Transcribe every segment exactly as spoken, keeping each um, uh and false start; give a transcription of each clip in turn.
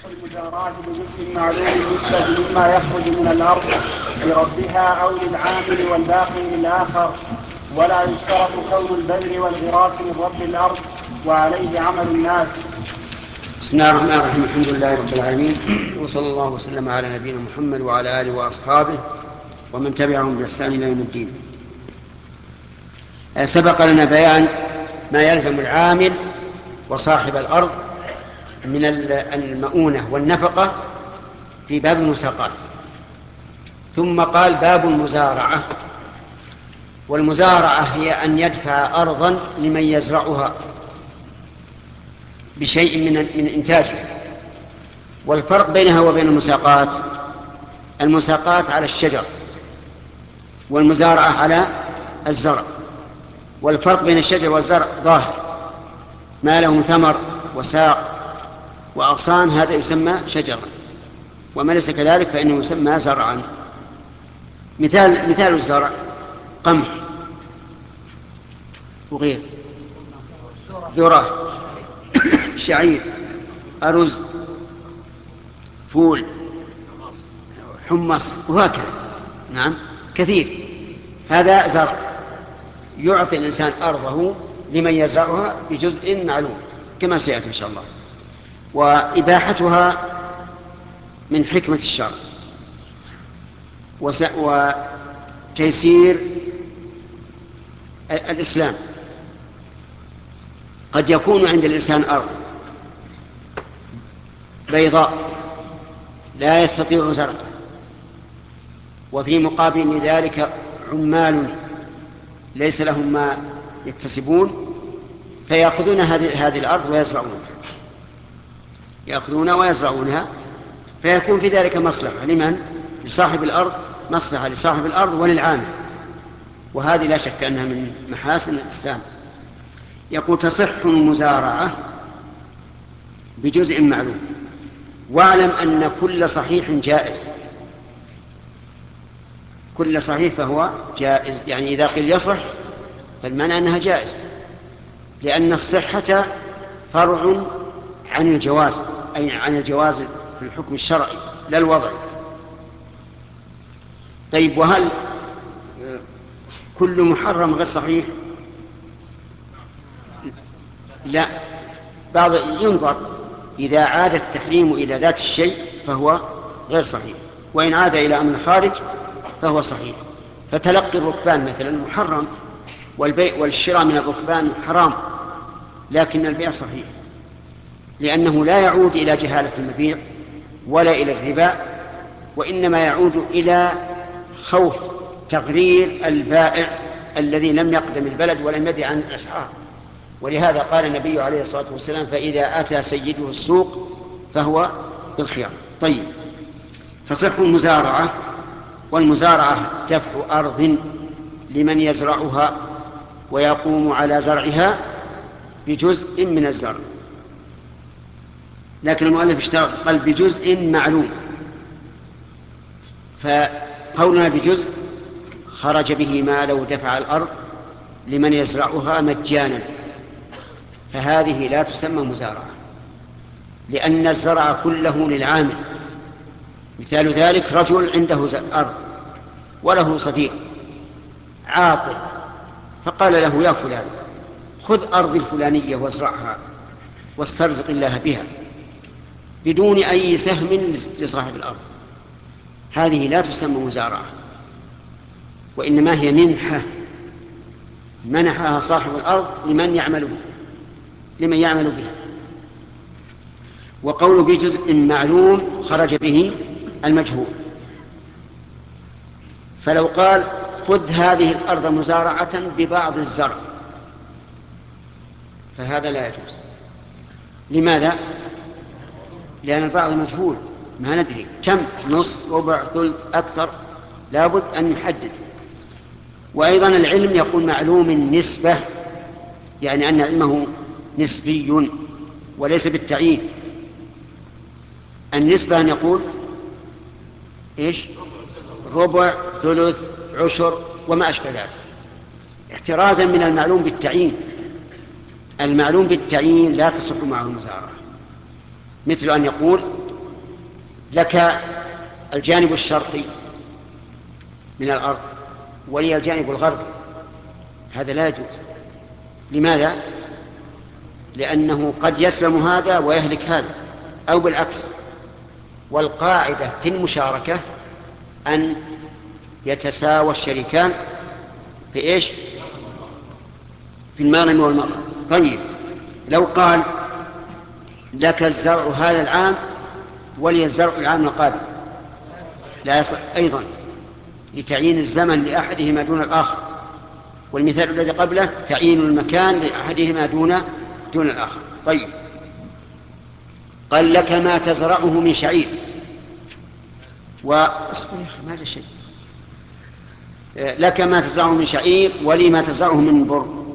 المزارعة بجزء معلوم يشبه مما يخرج من الأرض لربها أو للعامل والباقي للآخر، ولا يشترط كون البذر والغراس من رب الأرض وعليه عمل الناس. بسم الله الرحمن الرحيم. الحمد لله رب العالمين، وصلى الله وسلم على نبينا محمد وعلى آله وأصحابه ومن تبعهم بإحسان إلى يوم الدين. سبق لنا بيان ما يلزم العامل وصاحب الأرض من المؤونة والنفقة في باب المساقات، ثم قال باب المزارعة. والمزارعة هي أن يدفع أرضا لمن يزرعها بشيء من من إنتاجها. والفرق بينها وبين المساقات: المساقات على الشجر والمزارعة على الزرع. والفرق بين الشجر والزرع ظاهر، ما له ثمر وساق وأغصان هذا يسمى شجرا، وما ليس كذلك فإنه يسمى زرعا. مثال مثال الزرع: قمح وغير، ذرة، شعير، أرز، فول، حمص، وهكذا. نعم، كثير. هذا زرع يعطي الإنسان أرضه لمن يزرعها بجزء معلوم كما سيأتي إن شاء الله. وإباحتها من حكمة الشرع وتيسير الإسلام. قد يكون عند الإنسان أرض بيضاء لا يستطيع زرعها، وفي مقابل ذلك عمال ليس لهم ما يكتسبون، فيأخذون هذه هذه الأرض ويزرعونها يأخذونها ويزرعونها فيكون في ذلك مصلحة لمن؟ لصاحب الأرض، مصلحة لصاحب الأرض وللعامل، وهذه لا شك أنها من محاسن الإسلام. يقول: تصح المزارعة بجزء معلوم. واعلم أن كل صحيح جائز، كل صحيح فهو جائز. يعني إذا قيل يصح فالمعنى أنها جائز، لأن الصحة فرع عن الجواز، أي عن الجواز في الحكم الشرعي لا الوضعي. طيب، وهل كل محرم غير صحيح؟ لا، بعض ينظر، إذا عاد التحريم إلى ذات الشيء فهو غير صحيح، وإن عاد إلى أمر خارج فهو صحيح. فتلقي الركبان مثلا محرم، والبيع والشراء من الركبان حرام، لكن البيع صحيح، لأنه لا يعود إلى جهالة المبيع ولا إلى الربا، وإنما يعود إلى خوف تغرير البائع الذي لم يقدم البلد ولم يدري عن الأسعار. ولهذا قال النبي عليه الصلاة والسلام: فإذا أتى سيده السوق فهو بالخيار. طيب، تصح المزارعة. والمزارعة دفع أرض لمن يزرعها ويقوم على زرعها بجزء من الزرع، لكن المؤلف اشترط قال بجزء معلوم، فقولنا بجزء خرج به ما لو دفع الأرض لمن يزرعها مجانا، فهذه لا تسمى مزارعة، لأن الزرع كله للعامل. مثال ذلك: رجل عنده أرض وله صديق عاقل، فقال له: يا فلان، خذ أرضي الفلانية وازرعها واسترزق الله بها بدون أي سهم لصاحب الأرض. هذه لا تسمى مزارعة، وإنما هي منحة منحها صاحب الأرض لمن يعمل به لمن يعمل بها. وقول بجزء معلوم خرج به المجهول. فلو قال: خذ هذه الأرض مزارعة ببعض الزرع، فهذا لا يجوز. لماذا؟ لأن البعض مجهول، ما ندري كم، نصف، ربع، ثلث، أكثر، لابد أن يحدد. وأيضا العلم يقول معلوم النسبة، يعني أن علمه نسبي وليس بالتعيين. النسبة أن يقول إيش؟ ربع، ثلث، عشر، وما أشبه ذلك، احترازا من المعلوم بالتعيين. المعلوم بالتعيين لا تصح معه المزارعة، مثل أن يقول: لك الجانب الشرقي من الأرض ولي الجانب الغربي، هذا لا يجوز. لماذا؟ لأنه قد يسلم هذا ويهلك هذا، أو بالعكس. والقاعدة في المشاركة أن يتساوى الشريكان في إيش؟ في المغنم والمغنم. طيب لو قال لك الزرع هذا العام ولي الزرع العام القادم، لا يصح أيضا، لتعيين الزمن لأحدهما دون الآخر. والمثال الذي قبله تعيين المكان لأحدهما دون دون الآخر. طيب قال لك ما تزرعه من شعير و ما شيء لك ما تزرعه من شعير ولي ما تزرعه من بر،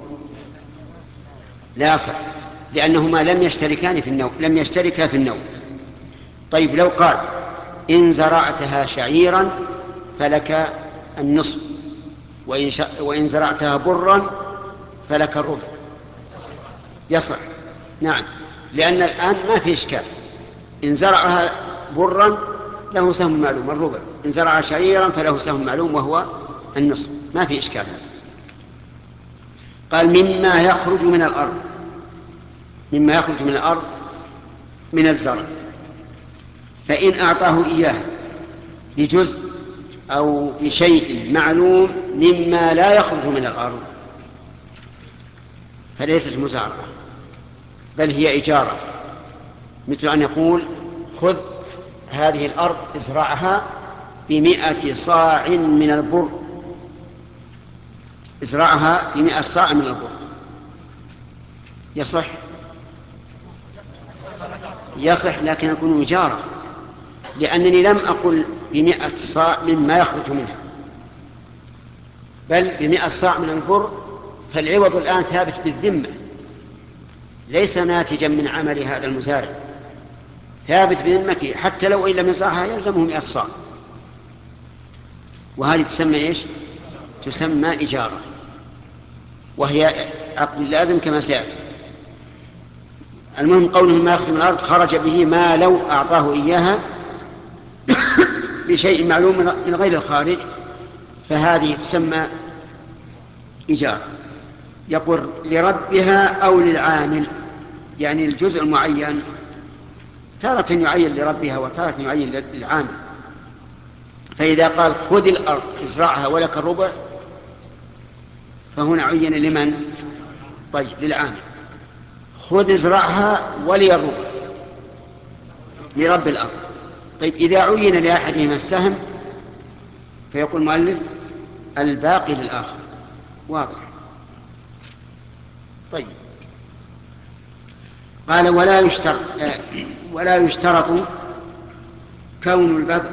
لا يصح، لأنهما لم يشتركان في النوع، لم يشتركا في النوع. طيب لو قال إن زرعتها شعيرا فلك النصف، وإن, ش... وإن زرعتها برا فلك الربع، يصح. نعم، لأن الآن ما في إشكال، إن زرعها برا له سهم معلوم الربع، إن زرع شعيرا فله سهم معلوم وهو النصف، ما في إشكال. قال مما يخرج من الأرض، مما يخرج من الأرض من الزرع، فإن أعطاه إياه بجزء أو بشيء معلوم مما لا يخرج من الأرض فليست مزارعة بل هي إجارة. مثل أن يقول خذ هذه الأرض ازرعها بمئة صاع من البر، ازرعها بمئة صاع من البر، يصح؟ يصح، لكن يكون إجارة، لأنني لم أقل بمئة صاع مما يخرج منها، بل بمئة صاع من البر، فالعوض الآن ثابت بالذمة، ليس ناتجا من عمل هذا المزارع، ثابت بذمته، حتى لو إن لم يزرعها يلزمه مئة صاع، وهذه تسمى إيش؟ تسمى إجارة، وهي عقد لازم كما سيأتي. المهم قوله ما يخرج من الأرض خرج به ما لو أعطاه إياها بشيء معلوم من غير الخارج، فهذه تسمى إجارة. يقول لربها أو للعامل، يعني الجزء المعين تارة يعين لربها وتارة يعين للعامل. فإذا قال خذ الأرض ازرعها ولك الربع فهنا عين لمن؟ طيب للعامل. خذ ازرعها ولي الربع لرب الأرض. طيب إذا عين لأحدهما السهم فيقول المؤلف الباقي للآخر، واضح. طيب قال ولا يشترط ولا يشترط كون البذر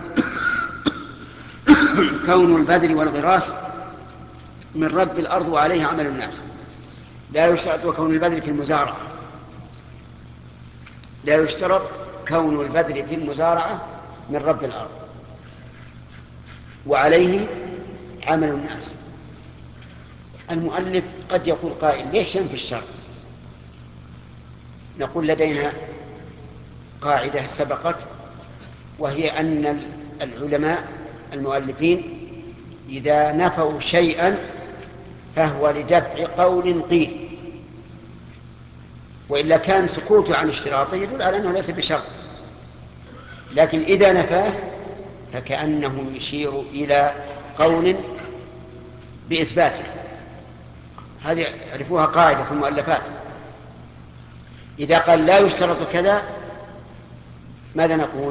كون البذر والغراس من رب الأرض وعليه عمل الناس. لا يشترط كون البذر في المزارعة، لا يشترط كون البذر في المزارعة من رب الأرض وعليه عمل الناس. المؤلف قد يقول قائل ليش ينفي الشرط؟ نقول لدينا قاعدة سبقت، وهي أن العلماء المؤلفين إذا نفوا شيئا فهو لدفع قول قيل، وإلا كان سكوته عن اشتراطه يدل على أنه ليس بشرط، لكن إذا نفاه فكأنه يشير إلى قول بإثباته. هذه عرفوها قاعدة في المؤلفات، إذا قال لا يشترط كذا ماذا نقول؟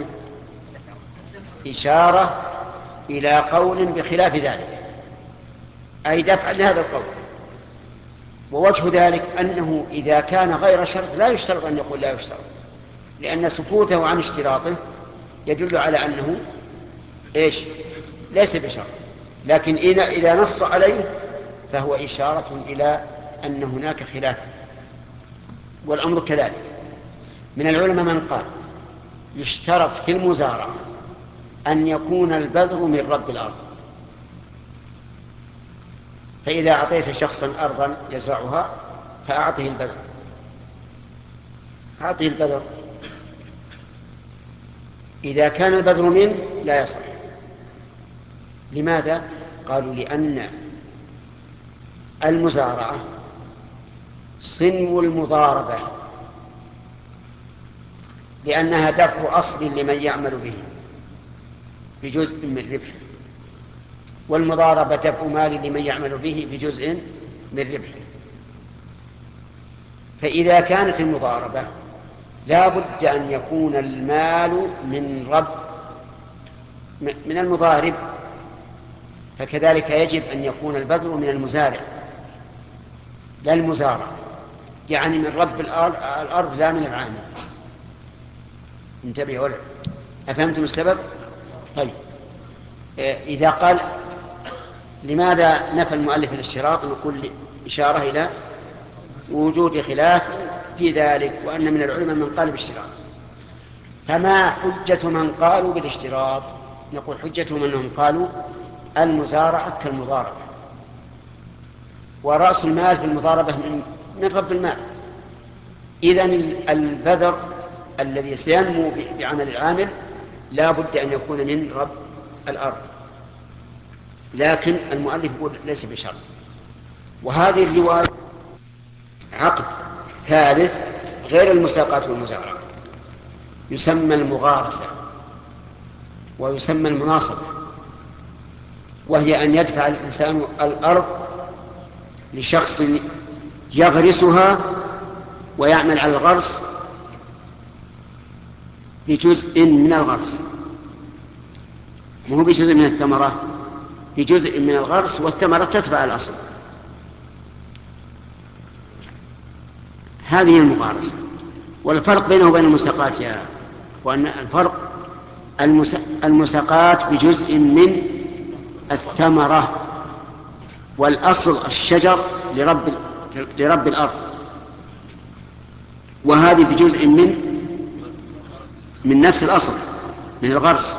إشارة إلى قول بخلاف ذلك، أي دفع لهذا القول. ووجه ذلك أنه إذا كان غير شرط لا يشترط أن يقول لا يشترط، لأن سكوته عن اشتراطه يدل على أنه إيش؟ ليس بشرط. لكن إذا إذا نص عليه فهو إشارة إلى أن هناك خلاف. والأمر كذلك. من العلماء من قال يشترط في المزارعة أن يكون البذر من رب الأرض، فإذا أعطيت شخصا أرضا يزرعها فأعطه البذر، أعطه البذر. إذا كان البذر منه لا يصح. لماذا؟ قالوا لأن المزارعة صنو المضاربة، لأنها دفع أصل لمن يعمل به بجزء من ربحه، والمضاربة دفع مال لمن يعمل به بجزء من ربحه. فإذا كانت المضاربة لا بد أن يكون المال من رب من المضارب، فكذلك يجب أن يكون البذر من المزارع لا المزارع، يعني من رب الأرض لا من العامل. انتبه ولا أفهمتم السبب؟ طيب، إذا قال لماذا نفى المؤلف الاشتراط؟ نقول إشارة إلى وجود خلاف في ذلك، وأن من العلماء من قال بالاشتراط. فما حجة من قالوا بالاشتراط؟ نقول حجتهم أنهم قالوا المزارعة كالمضاربة، ورأس المال في المضاربة من رب المال. إذن البذر الذي سينمو بعمل العامل لا بد أن يكون من رب الأرض، لكن المؤلف يقول ليس بشرط. وهذه الرواية عقد ثالث غير المساقات والمزارعة يسمى المغارسة ويسمى المناصبة، وهي أن يدفع الإنسان الأرض لشخص يغرسها ويعمل على الغرس بجزء من الغرس، مو بجزء من الثمرة، بجزء من الغرس، والثمرة تتبع الأصل. هذه المغارسة. والفرق بينه وبين المساقات يا أخوان، الفرق المساقات بجزء من الثمرة، والأصل الشجر لرب لرب الأرض، وهذه بجزء من من نفس الأصل من الغرس،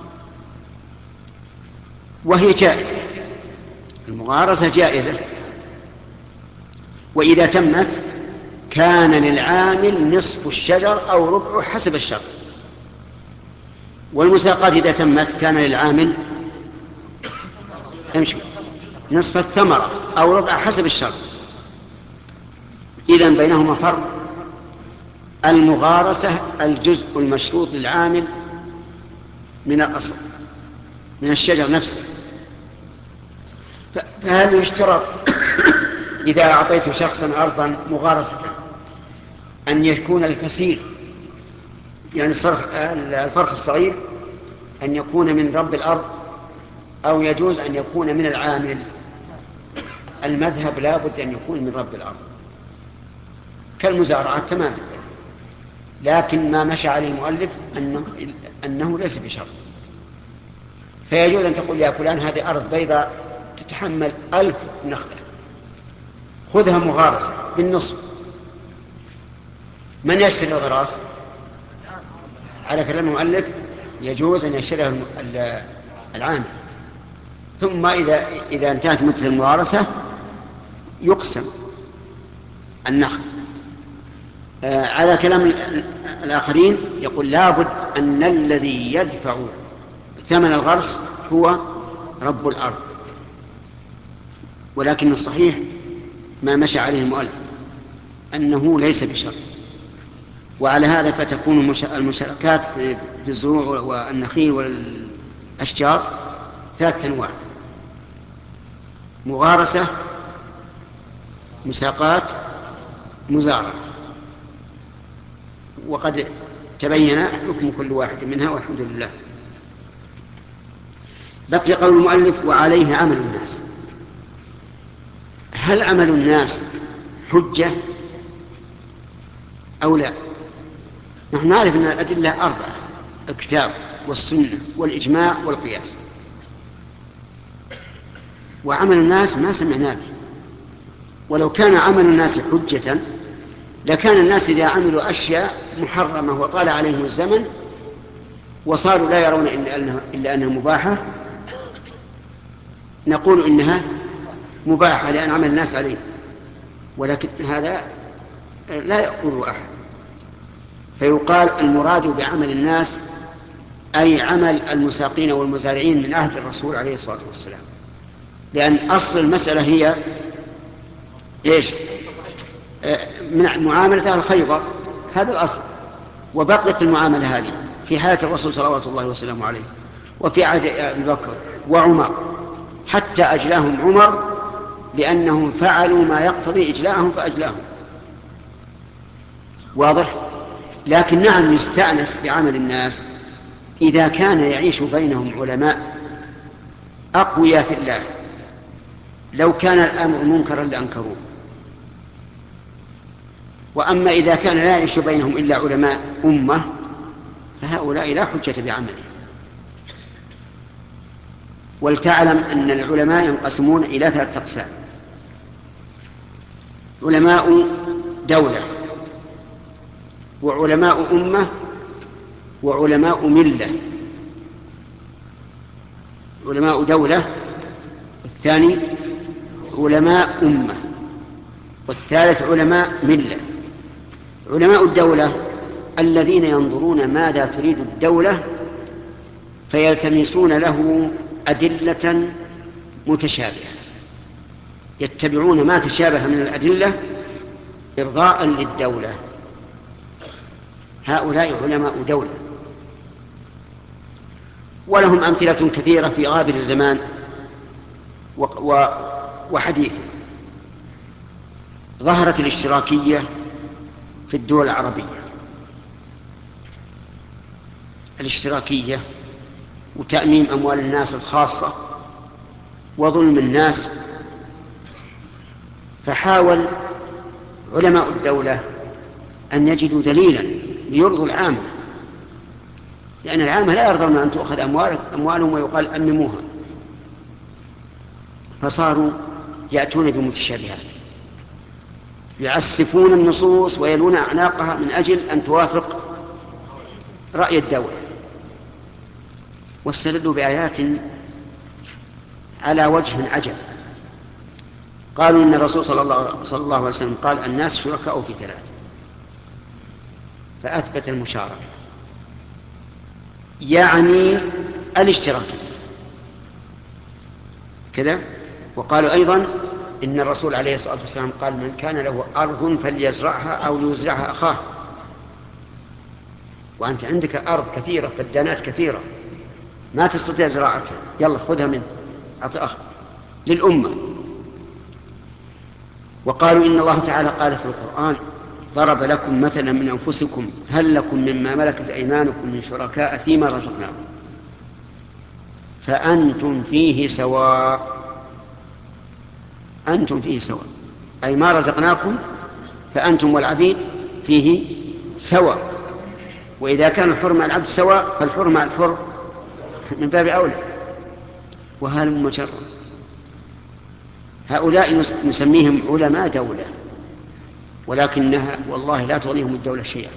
وهي جائزة. المغارسة جائزة، وإذا تمت كان للعامل نصف الشجر أو ربعه حسب الشرط. والمساقات إذا تمت كان للعامل امشي نصف الثمرة أو ربع حسب الشرط. إذن بينهما فرق. المغارسة الجزء المشروط للعامل من الأصل من الشجر نفسه، فهل يشترط إذا أعطيت شخصا أرضا مغارسة أن يكون الكثير، يعني الفرخ الصغير، أن يكون من رب الأرض، أو يجوز أن يكون من العامل؟ المذهب لا بد أن يكون من رب الأرض كالمزارعة تماما، لكن ما مشى عليه المؤلف أنه, أنه ليس بشرط. فيجوز أن تقول يا فلان هذه أرض بيضاء تتحمل ألف نخلة، خذها مغارسة بالنصف. من يشتري الغراس؟ على كلام المؤلف يجوز أن يشتريها العامل، ثم إذا, إذا انتهت مدة المغارسة يقسم النخل. آه على كلام الآخرين يقول لابد أن الذي يدفع ثمن الغرس هو رب الأرض، ولكن الصحيح ما مشى عليه المؤلف أنه ليس بشرط. وعلى هذا فتكون المشاركات في الزروع والنخيل والأشجار ثلاثة أنواع: مغارسة، مساقات، مزارعة. وقد تبين حكم كل واحد منها والحمد لله. بقي قول المؤلف وعليه عمل الناس. هل عمل الناس حجة أو لا؟ نحن نعرف أن الأدلة أربعة: الكتاب والسنة والإجماع والقياس. وعمل الناس ما سمعنا به. ولو كان عمل الناس حجة لكان الناس إذا عملوا أشياء محرمة وطال عليهم الزمن وصاروا لا يرون إلا أنها مباحة نقول إنها مباحة لأن عمل الناس عليه، ولكن هذا لا يقوله أحد. فيقال المراد بعمل الناس أي عمل المساقين والمزارعين من عهد الرسول عليه الصلاة والسلام، لأن أصل المسألة هي إيش؟ من معاملة أهل الخيبر، هذا الأصل. وبقيت المعاملة هذه في حياة الرسول صلوات الله وسلامه عليه، وفي عهد أبي بكر وعمر، حتى أجلاهم عمر لأنهم فعلوا ما يقتضي إجلاءهم فأجلاهم. واضح؟ لكن نعم يستأنس بعمل الناس إذا كان يعيش بينهم علماء أقوياء في الله، لو كان الأمر منكرا لأنكروه. وأما إذا كان لا يعيش بينهم إلا علماء أمة فهؤلاء لا حجة بعمله. ولتعلم أن العلماء ينقسمون إلى ثلاثة أقسام: علماء دولة، وعلماء أمة، وعلماء ملة. علماء دولة، الثاني علماء أمة، والثالث علماء ملة. علماء الدولة الذين ينظرون ماذا تريد الدولة فيلتمسون له أدلة متشابهة، يتبعون ما تشابه من الأدلة إرضاء للدولة. هؤلاء علماء دولة، ولهم أمثلة كثيرة في غابر الزمان وحديثه. ظهرت الاشتراكية في الدول العربية، الاشتراكية وتأميم أموال الناس الخاصة وظلم الناس. فحاول علماء الدولة أن يجدوا دليلا ليرضوا العامة، لأن العامة لا يرضون أن تؤخذ أموالهم ويقال أمموها. فصاروا يأتون بمتشابهات، يعسفون النصوص ويلون أعناقها من أجل أن توافق رأي الدولة، واستدلوا بآيات على وجه عجب. قالوا إن الرسول صلى الله, صلى الله عليه وسلم قال: الناس شركاء في ثلاث، فأثبت المشاركة، يعني الاشتراكية كذا. وقالوا أيضا إن الرسول عليه الصلاة والسلام قال: من كان له أرض فليزرعها أو يزرعها أخاه. وأنت عندك أرض كثيرة، فدانات كثيرة، ما تستطيع زراعتها، يلا خذها منه أعطي أخ للأمة. وقالوا إن الله تعالى قال في القرآن: ضرب لكم مثلا من أنفسكم هل لكم مما ملكت أيمانكم من شركاء فيما رزقناكم فأنتم فيه سواء. أنتم فيه سواء، أي ما رزقناكم فأنتم والعبيد فيه سواء. وإذا كان الحر مع العبد سواء فالحر مع الحر من باب أولى. وهل مجرد هؤلاء نسميهم علماء دولة، ولكنها والله لا تغنيهم الدولة شيئا.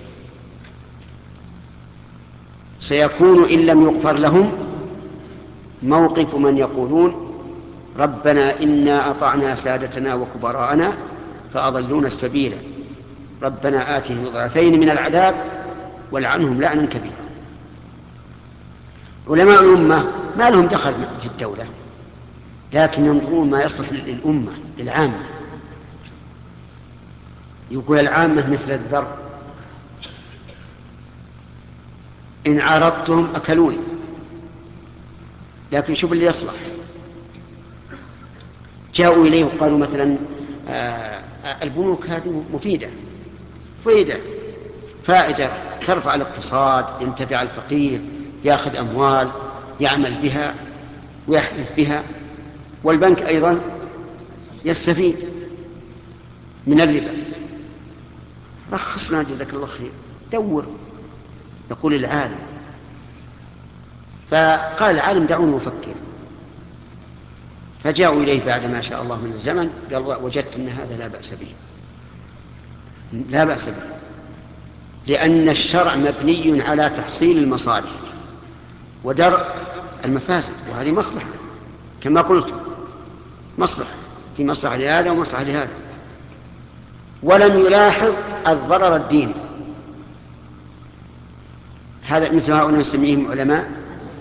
سيكون إن لم يغفر لهم موقف من يقولون: ربنا إنا أطعنا سادتنا وكبراءنا فأضلونا السبيل، ربنا آتهم ضعفين من العذاب والعنهم لعنا كبيرا. علماء الأمة ما لهم دخل في الدولة، لكن ينظرون ما يصلح للأمة للعامة. يقول العامة مثل الذر، إن عارضتهم أكلوني، لكن شوف اللي يصلح. جاءوا إليه وقالوا مثلا: آه البنوك هذه مفيدة مفيدة فائدة ترفع الاقتصاد، ينتفع الفقير، يأخذ أموال يعمل بها ويحدث بها، والبنك أيضا يستفيد من الربا. رخصنا جزاك الله خير، دور. يقول العالم. فقال العالم: دعوني أفكر. فجاءوا إليه بعد ما شاء الله من الزمن، قال: وجدت أن هذا لا بأس به، لا بأس به، لأن الشرع مبني على تحصيل المصالح ودرء المفاسد، وهذه مصلحة كما قلت، مصلحة، في مصلحة لهذا ومصلحة لهذا. ولم يلاحظ الضرر الديني. هذا مثل هؤلاء نسميهم علماء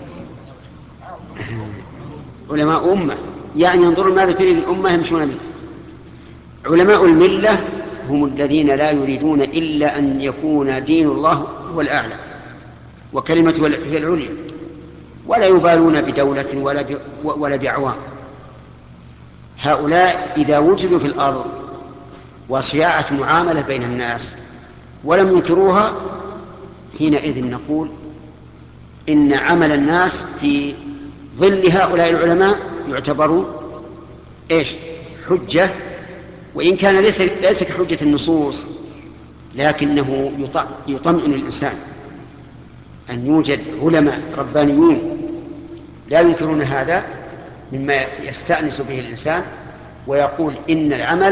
علماء أمة، يعني ينظرون ماذا تريد الأمة يمشون به. علماء الملة هم الذين لا يريدون إلا أن يكون دين الله هو الأعلى وكلمته هي العليا، ولا يبالون بدولة ولا ولا بعوام. هؤلاء إذا وجدوا في الأرض وصياعة معاملة بين الناس ولم ينكروها، حينئذ نقول إن عمل الناس في ظل هؤلاء العلماء يعتبر إيش؟ حجة، وإن كان ليس ليس كحجة النصوص، لكنه يطمئن الإنسان أن يوجد علماء ربانيون لا ينكرون هذا، مما يستأنس به الإنسان ويقول إن العمل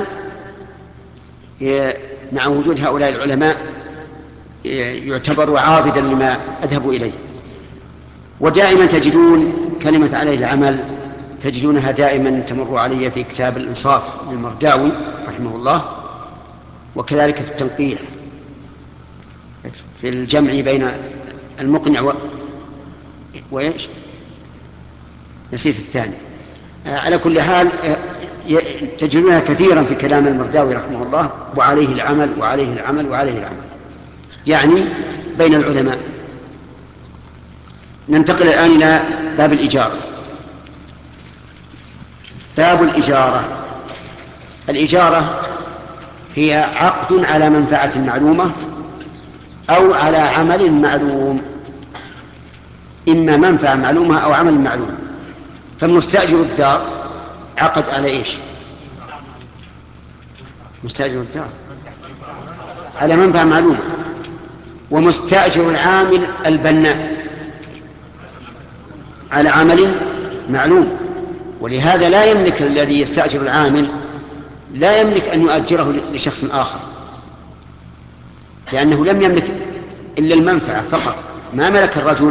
مع وجود هؤلاء العلماء يعتبر عاضدا لما أذهبوا إليه. ودائما تجدون كلمة عليه العمل تجدونها دائما تمر علي في كتاب الإنصاف للمرداوي رحمه الله، وكذلك في التنقيح في الجمع بين المقنع و... وإيش نسيت الثاني. على كل حال تجدونها كثيرا في كلام المرداوي رحمه الله، وعليه العمل وعليه العمل وعليه العمل، يعني بين العلماء. ننتقل الآن إلى باب الإجارة. باب الإجارة. الإجارة هي عقد على منفعة معلومة أو على عمل معلوم، إما منفعة معلومة أو عمل معلوم. فالمستأجر الدار عقد على إيش؟ مستأجر الدار على منفعة معلومة. ومستأجر العامل البناء على عمل معلوم، ولهذا لا يملك الذي يستأجر العامل لا يملك أن يؤجره لشخص آخر، لأنه لم يملك إلا المنفعة فقط، ما ملك الرجل.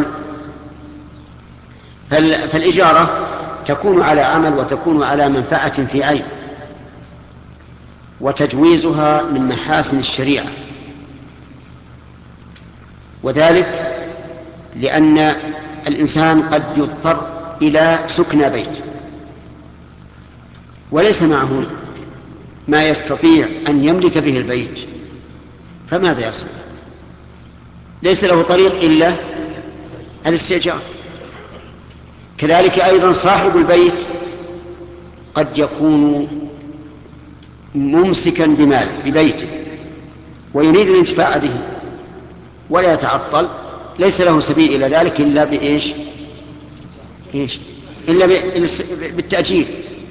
فالإجارة تكون على عمل وتكون على منفعة في عين، وتجويزها من محاسن الشريعة، وذلك لأن الإنسان قد يضطر إلى سكن بيت وليس معه ما يستطيع أن يملك به البيت، فماذا يصنع؟ ليس له طريق إلا الاستئجار. كذلك أيضا صاحب البيت قد يكون ممسكا بماله ببيته ويريد الانتفاع به ولا يتعطل، ليس له سبيل إلى ذلك إلا بإيش؟ إيش؟ إلا بالتأجير.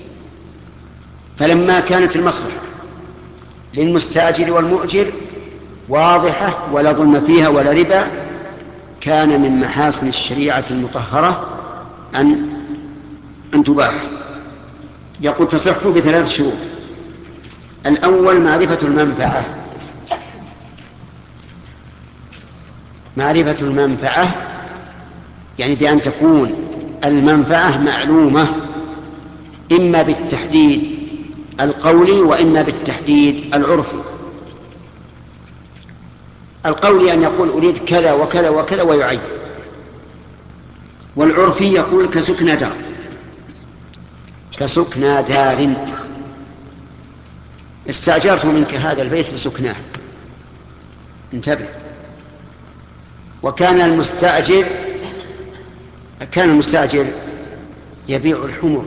فلما كانت المصلحة للمستأجر والمؤجر واضحة ولا ظلم فيها ولا ربا، كان من محاسن الشريعة المطهرة أن أن تباح. يقول تصح بثلاث شروط. الأول معرفة المنفعة. معرفة المنفعة يعني بأن تكون المنفعة معلومة، إما بالتحديد القولي وإما بالتحديد العرفي. القولي أن يقول أريد كذا وكذا وكذا ويعين، والعرفي يقول كسكنى دار كسكنى دار استأجرت منك هذا البيت لسكناه، انتبه. وكان المستأجر كان المستأجر يبيع الحمر،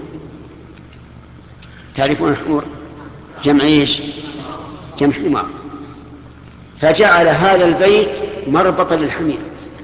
تعرفون الحمر جمع ايش؟ جمع حمار. فجعل هذا البيت مربطا للحمير،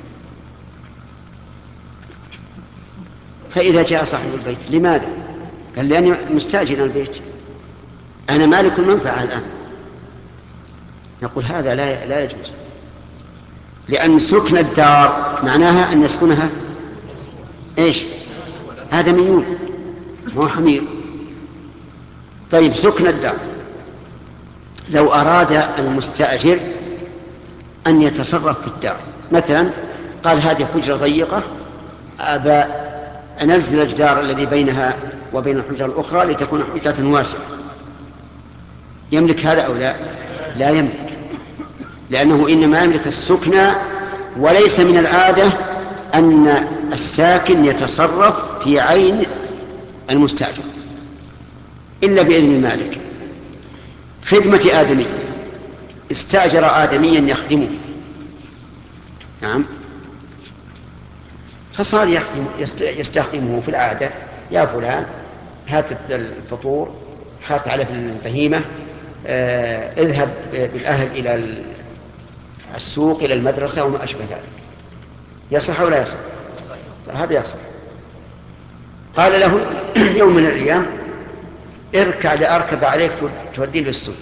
فإذا جاء صاحب البيت لماذا؟ قال لأني مستأجر البيت، أنا مالك المنفعة الآن. نقول هذا لا لا يجوز، لأن سكن الدار معناها أن يسكنها إيش؟ آدميون مو حمير. طيب سكن الدار، لو أراد المستأجر أن يتصرف في الدار، مثلا قال هذه حجرة ضيقة أبى أنزل الجدار الذي بينها وبين الحجرة الأخرى لتكون حجرة واسعة، يملك هذا أو لا؟ لا يملك، لأنه إنما يملك السكنى وليس من العادة أن الساكن يتصرف في عين المستأجر إلا بإذن المالك. خدمة آدمي، استأجر آدميا يخدمه، نعم، فصار يخدم يستخدمه في العادة، يا فلان هات الفطور، هات على البهيمة، آه، اذهب بالأهل إلى السوق إلى المدرسة وما أشبه ذلك. يصح ولا يصح؟ هذا يصح. قال له يوم من الأيام اركع لأركب عليك توديه للسوق،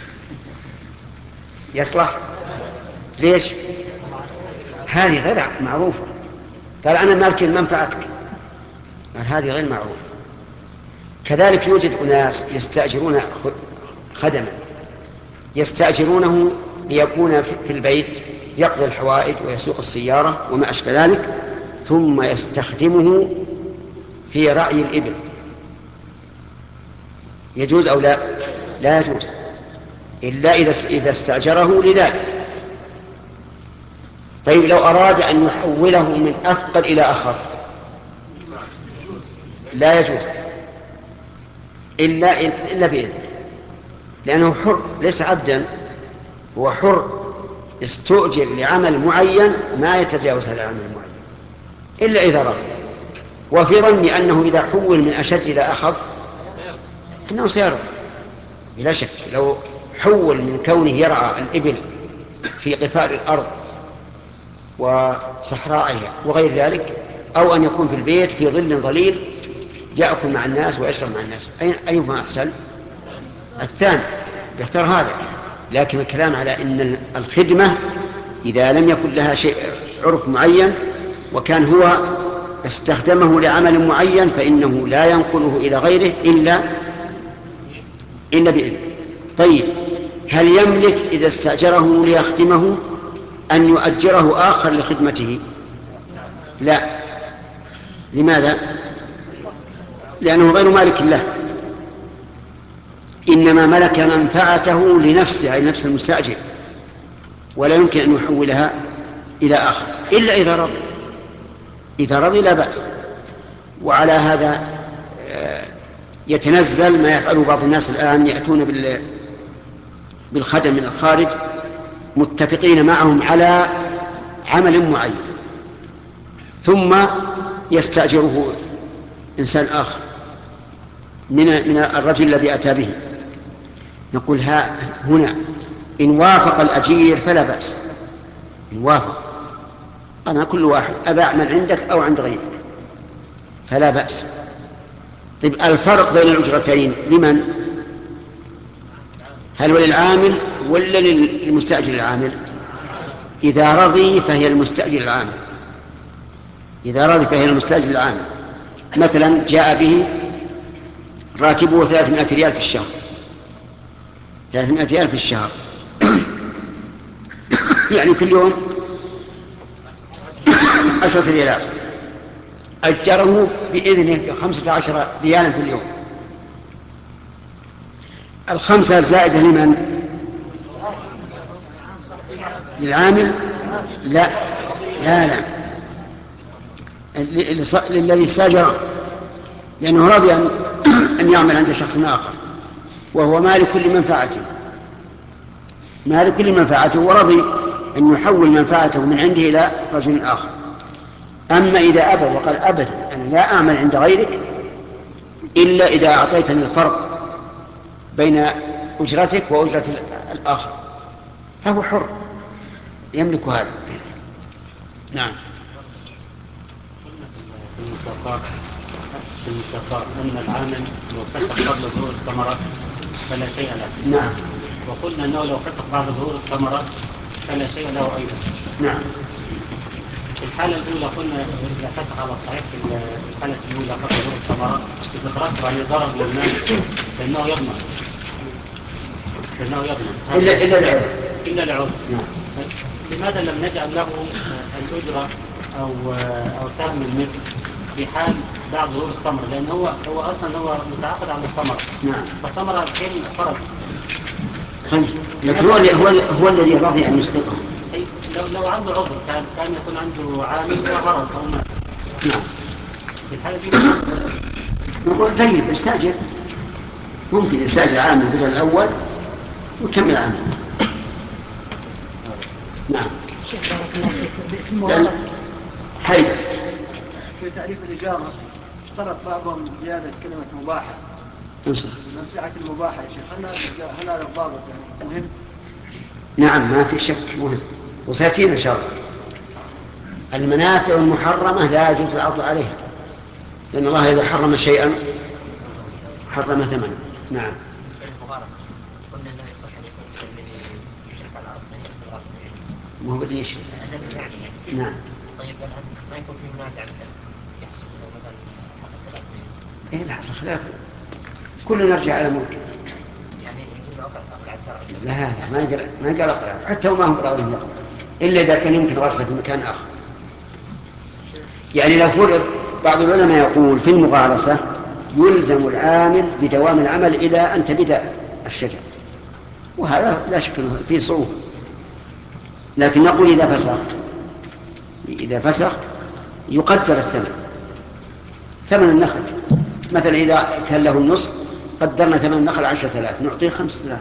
يصلح؟ ليش؟ هذه غير معروفة. قال أنا مالك منفعتك، قال هذه غير معروفة. كذلك يوجد أناس يستأجرون خدما، يستأجرونه ليكون في البيت يقضي الحوائج ويسوق السيارة وما أشبه ذلك، ثم يستخدمه في رعي الإبل. يجوز أو لا؟ لا يجوز إلا إذا استأجره لذلك. طيب لو أراد أن يحوله من أثقل إلى أخف لا يجوز إلا, إلا بإذنه، لأنه حر ليس عبدا، هو حر استؤجر لعمل معين ما يتجاوز هذا العمل المعين إلا إذا رضي. وفي ظني أنه إذا حول من أشد إلى أخف أنه سيرضى بلا شك. لو حول من كونه يرعى الإبل في قفار الأرض وصحرائها وغير ذلك، أو أن يكون في البيت في ظل ظليل يأكل مع الناس ويشرب مع الناس، أيهما أحسن؟ الثاني، بيختار هذا. لكن الكلام على أن الخدمة إذا لم يكن لها شيء عرف معين وكان هو استخدمه لعمل معين فإنه لا ينقله إلى غيره إلا إلا بإذنه. طيب هل يملك إذا استأجره ليخدمه أن يؤجره آخر لخدمته؟ لا. لماذا؟ لأنه غير مالك له، إنما ملك منفعته لنفسه أي نفس المستأجر، ولا يمكن أن يحولها إلى آخر إلا إذا رضي. إذا رضي لا بأس. وعلى هذا يتنزل ما يفعله بعض الناس الآن، يأتون بالخدم من الخارج متفقين معهم على عمل معين ثم يستأجره إنسان آخر من من الرجل الذي أتى به. نقول ها هنا إن وافق الأجير فلا بأس، إن وافق، أنا كل واحد أبا أعمل عندك أو عند غيرك فلا بأس. طيب الفرق بين الأجرتين لمن؟ هل هو للعامل ولا للمستأجر العامل؟ إذا رضي فهي المستأجر العامل، إذا رضي فهي المستأجر العامل. مثلا جاء به راتبه ثلاثمائة ريال في الشهر، ثلاثمائة ريال في الشهر يعني كل يوم عشرة ريالات، أجره بإذنه بخمسة عشر ريالا في اليوم. الخمسة الزائدة لمن؟ للعامل؟ لا لا لا للذي استاجره، لأنه رضي أن يعمل عند شخص آخر وهو مالك لمنفعته، مالك لمنفعته ورضي أن يحول منفعته من عنده إلى رجل آخر. أما إذا أبى وقال أبدا أنا لا أعمل عند غيرك إلا إذا أعطيتني الفرق بين أجرتك وأجرة الآخر، فهو حر يملك هذا. نعم. في المساقات في المساقات أن العامل لو فسخ قبل ظهور الثمرة فلا شيء له. نعم. وقلنا أنه لو فسخ بعد ظهور الثمرة فلا شيء له أيضا. نعم. في الحالة الأولى قلنا إذا فسخ على الصحيح في الحالة الأولى قبل ظهور الثمرة يترتب عليه ضرر للمال فإنه يضمن فإنه يضمن إلا إلا العذر إلا العذر. نعم. لماذا لم نجعل له الأجرة أو أو سهم المثل في حال بعد ظهور الثمرة؟ لأن هو هو أصلا هو متعاقد على الثمرة. نعم. فالثمرة الحين فرض. لكن هو هو هو الذي رضي أن يسقطه. لو لو عنده عذر كان كان يكون عنده عامل وهرب او مات. نعم. في الحالة دي نقول طيب استاجر، ممكن يستاجر عامل بدل الأول ويكمل عامل. نعم. في المغالطة حيدر في تعريف الإجارة اشترط بعضهم زيادة كلمة مباحة. انصر. منفعة المباحة يا شيخ، هل هذا هل هذا الضابط يعني مهم؟ نعم ما في شك مهم، وسيأتينا إن شاء الله. المنافع المحرمة لا يجوز العرض عليها، لأن الله إذا حرم شيئا حرم ثمنه. نعم. قلنا انه يصح ان يكون الذي يشرك على الارض ما هو بدي يشرك. الذي يعني يعني نعم. طيب ما يكون في منازع مثلا يحصل لو مثلا حصل خلاف ايه لا حصل خلاف كلنا نرجع على ملك. يعني يقول له اقلع الزرع لا لا ما قال ما قال اقلع، حتى وما هم راضين يقلع الا اذا كان يمكن غرسه في مكان اخر. يعني لو فرض بعض العلماء يقول في المغارسه يلزم العامل بدوام العمل الى ان تبدا الشجر، وهذا لا شك فيه صعوبه، لكن نقول اذا فسخ اذا فسخ يقدر الثمن، ثمن النخل مثلا إذا كان له النصف قدرنا ثمن النخل عشرة آلاف نعطيه خمسة آلاف.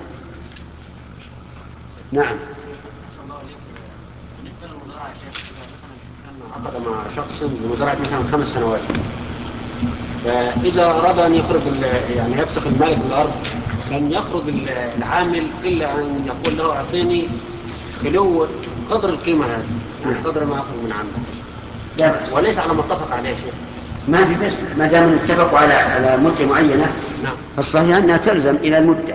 نعم. بالنسبة للمزارعة يا شيخ، مثلا عقد مع شخص لمزارعة مثلا خمس سنوات، فإذا أراد أن يخرج يعني يفسخ المالك بالأرض لن يخرج العامل إلا أن يقول له أعطيني خلو قدر القيمة هذه، يعني قدر ما أخرج من عملك، لا بأس. وليس على ما اتفق عليه شيء. ما في بس ما دام اتفقوا على على مدة معينة. نعم. فالصحيح أنها تلزم إلى المدة،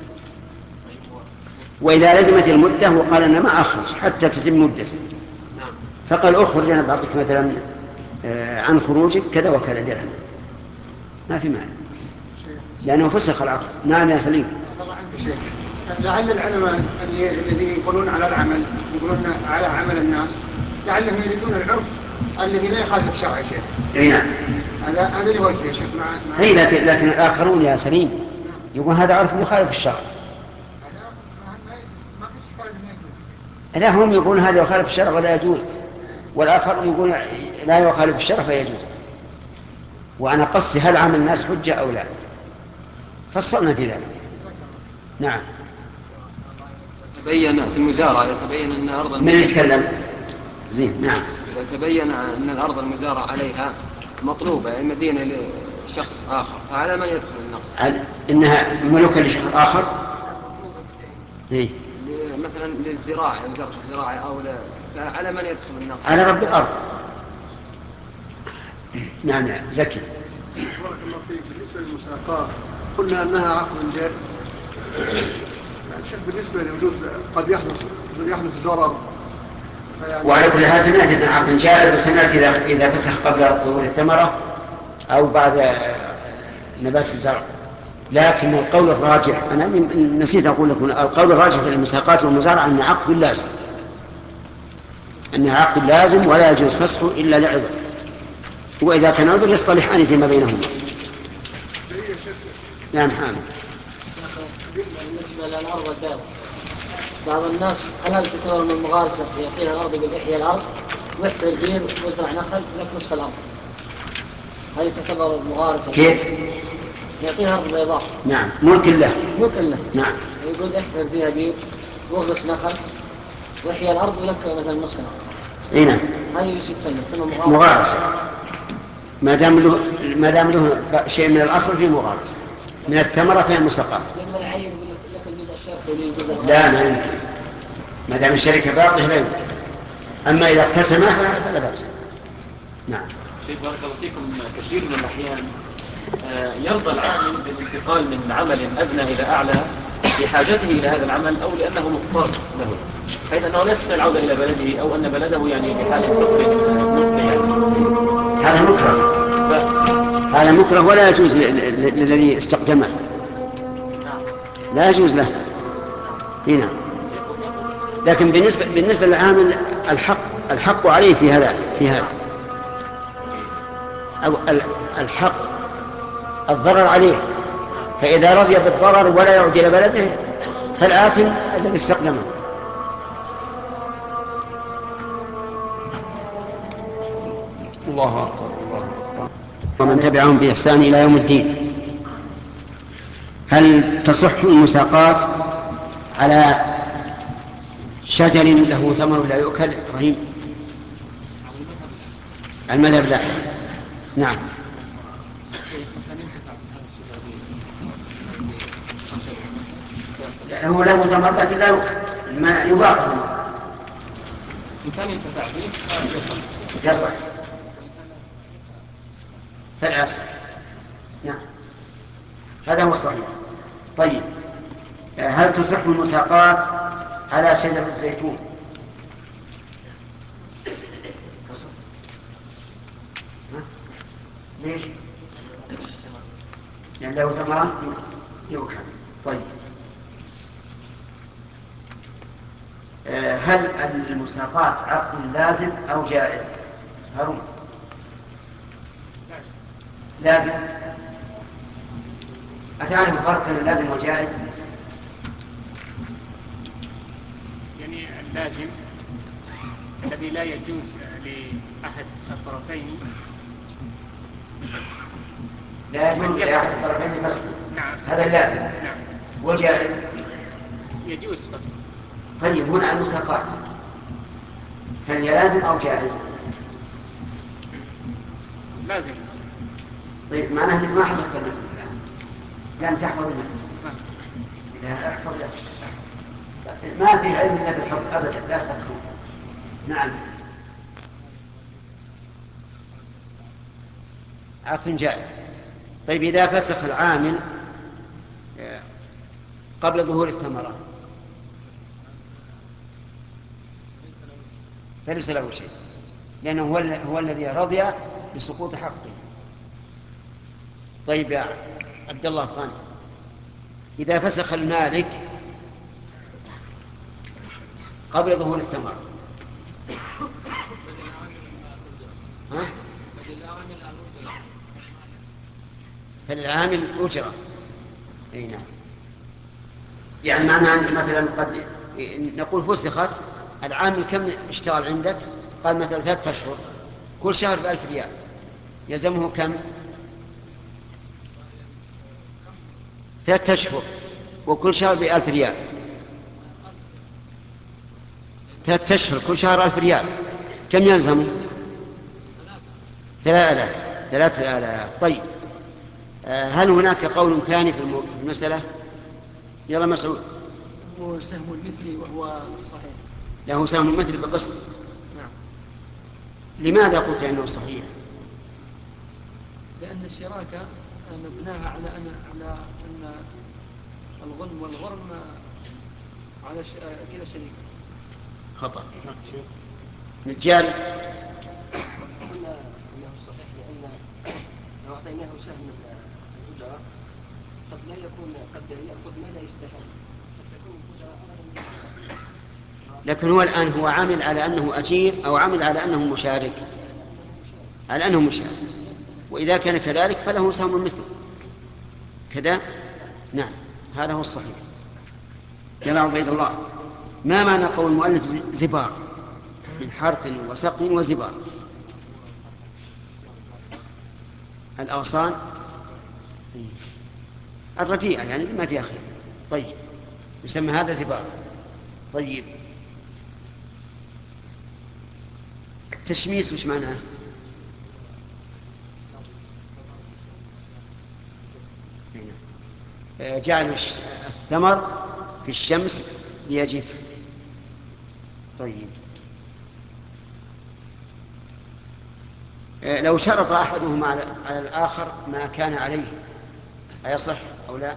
وإذا لزمت المدة وقال أنا ما أخرج حتى تتم مدته، نعم. فقال أخرج أنا بعطيك مثلا عن خروجك كذا وكذا درهم، ما في معنى لأنه فسخ العقد. نعم يا سليم. لعل العلماء الذي يقولون على العمل يقولون على عمل الناس لعلهم يريدون العرف الذي لا يخالف الشرع يا شيخ. اي نعم. هذا هذا اللي وجهه يا شيخ. مع, مع اي لكن لكن الاخرون يا سليم يقول هذا عرف يخالف الشرع. هذا ما فيش اشكال انه يجوز. لا هم يقولون هذا يخالف الشرع ولا يجوز، والآخر يقول لا يخالف الشرع فيجوز. وأنا قصدي هل عمل الناس حجة أو لا، فصلنا في ذلك. نعم. تبين في المزارع يتبين أن أرض من يتكلم زين. نعم. إذا تبين أن الأرض المزارع عليها مطلوبة مدينة لشخص آخر فعلى من يدخل النقص؟ إنها ملكة لشخص آخر. إيه؟ مثلا للزراعة وزارة الزراعة أو لا، فعلى من يدخل النقص؟ على رب الأرض. نعم يا زكي. بارك الله فيك. بالنسبة للمساقات قلنا أنها عقد جائز، يعني شك بالنسبة لوجود قد يحدث يحدث ضرر. وعلى كل حال سمعت أن عقد جائز، وسمعت إذا إذا فسخ قبل ظهور الثمرة أو بعد نبات الزرع. لكن القول الراجح أنا نسيت أقول لكم، القول الراجح في المساقات والمزارعة أن عقد لازم، أنها عقد لازم ولا يجوز فسخه إلا لعذر، وإذا كان عذر يصطلحان فيما بينهما. نعم حامد. بالنسبة للأرض الدابة بعض الناس حلال تكون من المغارسة يعطيها الأرض يقول إحيا الأرض ويحفر البير ويزرع نخل لك نصف الأرض، هذه تعتبر مغارسة. كيف؟ يعطيها أرض بيضاء. نعم ملك له. ملك له. نعم. يقول احفر فيها بير واغرس نخل وإحيا الأرض ولك مثلا نصف الأرض. اي نعم. هذه وش تسمى؟ تسمى مغارسة. مغارسة ما دام له ما دام له شيء من الأصل في مغارسة، من الثمرة في المساقات. لما العين يقول لك الجزء الشرقي ولي الجزء لا ما يمكن، ما دام الشركة باقية لا يمكن. أما إذا اقتسمها فلا بأس. نعم. شيخ بارك الله فيكم، كثير من الأحيان يرضى العامل بالانتقال من عمل أدنى إلى أعلى لحاجته إلى هذا العمل أو لأنه مضطر له، حيث أنه لا يستطيع العودة إلى بلده أو أن بلده يعني بحال فقر مطلع. هذا مكره. ف... هذا مكره ولا يجوز للذي استقدمه. لا يجوز له هنا. لكن بالنسبة بالنسبة للعامل الحق الحق عليه في هذا في هذا أو الحق الضرر عليه، فإذا رضي بالضرر ولا يعود إلى بلده فالآثم الذي استقدمه. الله أكبر الله أكبر. ومن تبعهم بإحسان إلى يوم الدين. هل تصح المساقات على شجر له ثمر لا يؤكل؟ رهيم المذهب لا. نعم. هو له ثمر لكن لا يؤكل، ما يباع إن كان ينتفع به يصح فلا يصح. نعم هذا هو الصحيح. طيب هل تصح المساقات على شجر الزيتون؟ ليش؟ لأن له ثمرة يؤكل. طيب هل المساقات عقد لازم أو جائز؟ هارون لازم. أتعرف الفرق بين اللازم والجائز؟ يعني اللازم الذي لا يجوز لأحد الطرفين لا يجوز لأحد الطرفين فسق. نعم هذا اللازم. نعم. والجائز يجوز فسق. طيب هنا المساقات هل هي لازم أو جائز؟ لازم. طيب معناه أنك ما حفظت المتن الآن، لم تحفظ المتن. لا احفظ لا ما في علم إلا بالحفظ أبدا لا تذكرون. نعم عقد جائز. طيب إذا فسخ العامل قبل ظهور الثمرة فليس له شيء، لأنه هو, هو الذي رضي بسقوط حقه. طيب يا عبد الله خان، إذا فسخ المالك قبل ظهور الثمرة ها؟ فالعامل أجرة. أي نعم. يعني معنى مثلا قد نقول فسخت العامل كم اشتغل عندك؟ قال مثلا ثلاثة أشهر كل شهر بألف ريال، يلزمه كم؟ ثلاثة أشهر وكل شهر بألف ريال. ثلاثة أشهر كل شهر ألف ريال كم يلزمه؟ ثلاثة آلاف. ثلاثة آلاف. طيب هل هناك قول ثاني في المسألة؟ يلا مسعود. هو سهم المثلي وهو الصحيح. له سهم المثلي بالقسط. نعم. لماذا قلت انه صحيح؟ لأن الشراكة مبناها على أن على أن الغنم والغرم على ش... كلا شريك. خطأ. نجال. قلنا أنه صحيح لأن لو أعطيناه سهم الأجرة قد لا يكون قد يأخذ ما لا يستحق، قد تكون الأجرة أغلى من. لكن هو الآن هو عامل على أنه أجير أو عامل على أنه مشارك؟ على أنه مشارك، وإذا كان كذلك فله سهم مثل كذا. نعم هذا هو الصحيح. جل عبيد الله، ما معنى قول المؤلف زبار من حرث وسقي وزبار؟ الأغصان الرديئة يعني ما فيها خير. طيب يسمى هذا زبار. طيب التشميس وش معناه؟ جعل الثمر في الشمس ليجف. طيب لو شرط أحدهما على الآخر ما كان عليه أيصح أو لا؟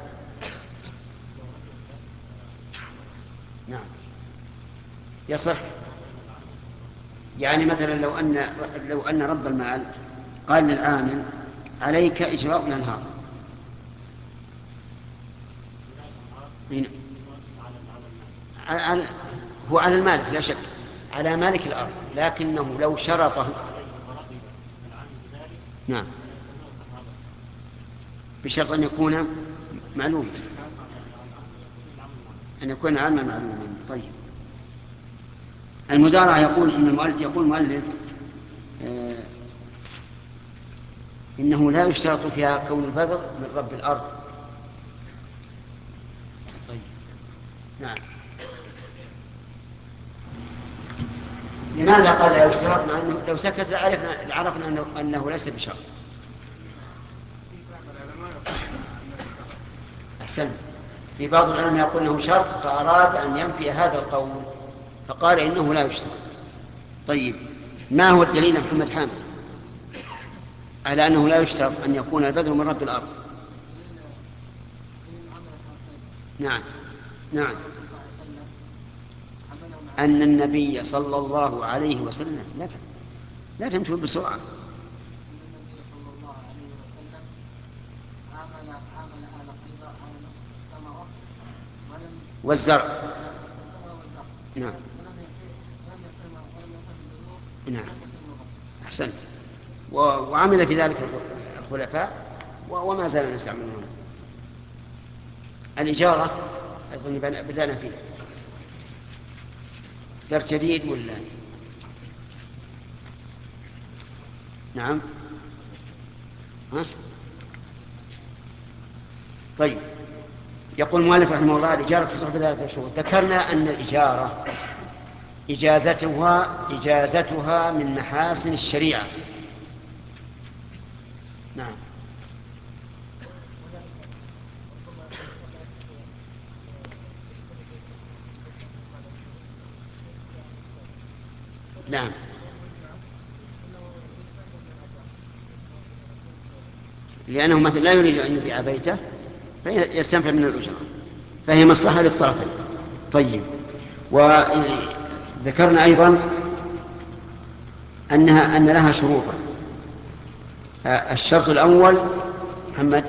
نعم يصح. يعني مثلا لو أن لو أن رب المال قال للعامل عليك إجراء الأنهار، هو على المالك لا شك، على مالك الأرض، لكنه لو شرطه نعم بشرط أن يكون معلوم، أن يكون علما معلوما. طيب المزارعة يقول إن المؤلف يقول المؤلف إنه لا يشترط فيها كون البذر من رب الأرض. طيب نعم. لماذا قال لا يشترط؟ مع أنه لو سكت لعرفنا, لعرفنا أنه, أنه ليس بشرط. أحسن. في بعض العلماء يقول أنه شرط فأراد أن ينفي هذا القول فقال إنه لا يشترط. طيب ما هو الدليل يا محمد حامد على أنه لا يشترط أن يكون البذر من رب الأرض؟ نعم نعم أن النبي صلى الله عليه وسلم لا لا تمشوا بسرعة. والزرع نعم نعم أحسنت. وعمل في ذلك الخلفاء وما زال نستعملون. الإجارة أظن بدأنا فيه درس جديد ولا؟ نعم ها؟ طيب يقول المؤلف رحمه الله الإجارة تصح بثلاثة شروط. ذكرنا أن الإجارة إجازتها إجازتها من محاسن الشريعة. نعم نعم لأنه مثلا لا يريد أن يبيع بيته فيستنفع من الأجرة فهي مصلحة للطرفين. طيب وذكرنا أيضا أنها أن لها شروطا. الشرط الأول محمد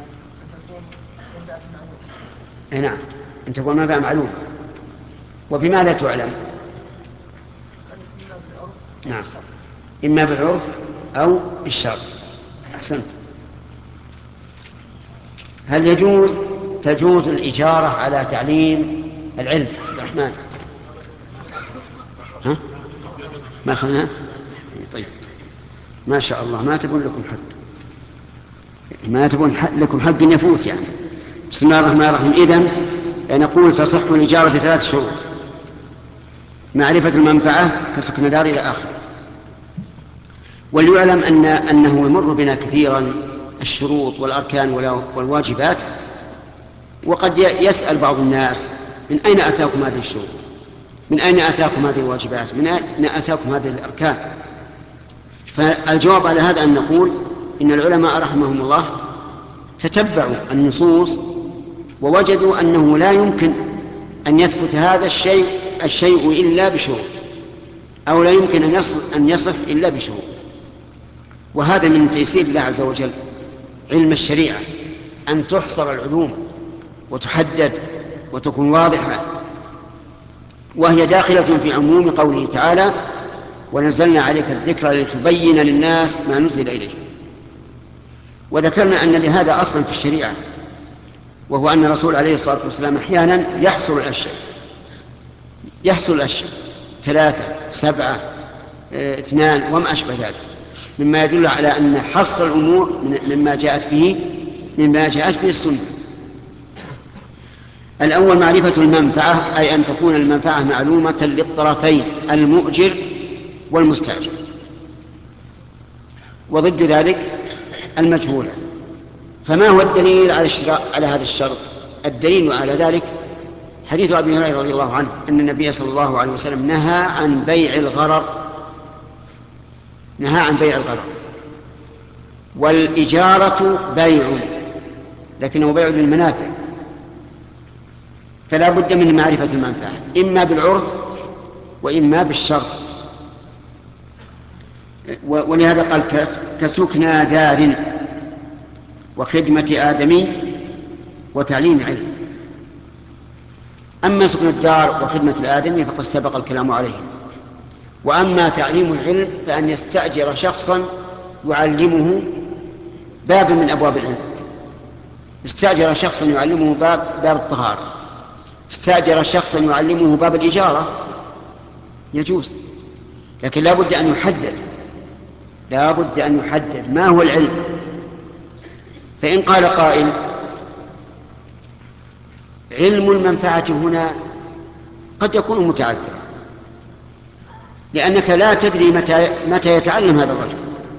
نعم أن تكون مبيع معلوم. وبماذا تعلم؟ نعم إما بالعرف أو بالشرط. أحسنت. هل يجوز تجوز الإجارة على تعليم العلم؟ الرحمن ها ما أخذنا؟ طيب ما شاء الله ما تبون لكم حق ما تبون لكم حق يفوت يعني. بسم الله الرحمن الرحيم. إذن نقول تصح الإجارة بثلاث شروط: معرفة المنفعة كسكن دار إلى آخر. وليعلم أن أنه يمر بنا كثيرا الشروط والأركان والواجبات، وقد يسأل بعض الناس من أين أتاكم هذه الشروط، من أين أتاكم هذه الواجبات، من أين أتاكم هذه الأركان. فالجواب على هذا أن نقول إن العلماء رحمهم الله تتبعوا النصوص ووجدوا أنه لا يمكن أن يثبت هذا الشيء الشيء إلا بشروط، أو لا يمكن أن يصف, أن يصف إلا بشروط. وهذا من تيسير الله عز وجل علم الشريعة، أن تحصر العلوم وتحدد وتكون واضحة، وهي داخلة في عموم قوله تعالى: ونزلنا عليك الذكر لتبين للناس ما نزل إليه. وذكرنا أن لهذا أصلا في الشريعة، وهو أن الرسول عليه الصلاة والسلام أحيانا يحصر الأشياء يحصر الأشياء ثلاثة سبعة اه اثنان وما أشبه ذلك، مما يدل على أن حصر الأمور مما جاءت به مما جاءت به السنة. الأول معرفة المنفعة، أي أن تكون المنفعة معلومة للطرفين المؤجر والمستأجر، وضد ذلك المجهولة. فما هو الدليل على الشراء على هذا الشرط؟ الدليل على ذلك حديث أبي هريرة رضي الله عنه أن النبي صلى الله عليه وسلم نهى عن بيع الغرر نهى عن بيع الغرر والإجارة بيع، لكنه بيع للمنافع، فلا بد من معرفة المنفعة إما بالعرف وإما بالشرط. ولهذا قال كسكنى دار وخدمة آدمي وتعليم علم. أما سكن الدار وخدمة الآدمي فقد سبق الكلام عليه. وأما تعليم العلم فأن يستأجر شخصا يعلمه باب من أبواب العلم. استأجر شخصا يعلمه باب, باب الطهارة، استأجر شخصا يعلمه باب الإجارة، يجوز، لكن لا بد أن يحدد لا بد أن يحدد ما هو العلم فإن قال قائل علم المنفعة هنا قد يكون متعذرا، لأنك لا تدري متى, متى يتعلم هذا الرجل.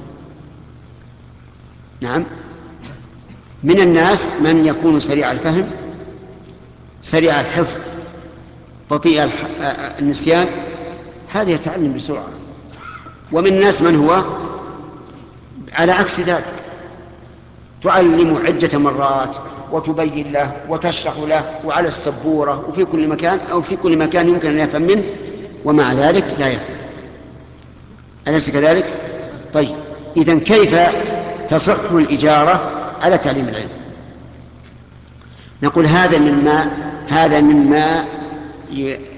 نعم، من الناس من يكون سريع الفهم سريع الحفظ بطيء النسيان، هذا يتعلم بسرعة. ومن الناس من هو على عكس ذلك، تعلمه عدة مرات وتبين له وتشرح له وعلى السبورة وفي كل مكان أو في كل مكان يمكن أن يفهم منه، ومع ذلك لا يفهم. أليس كذلك؟ طيب، إذن كيف تصح الإجارة على تعليم العلم؟ نقول هذا مما هذا مما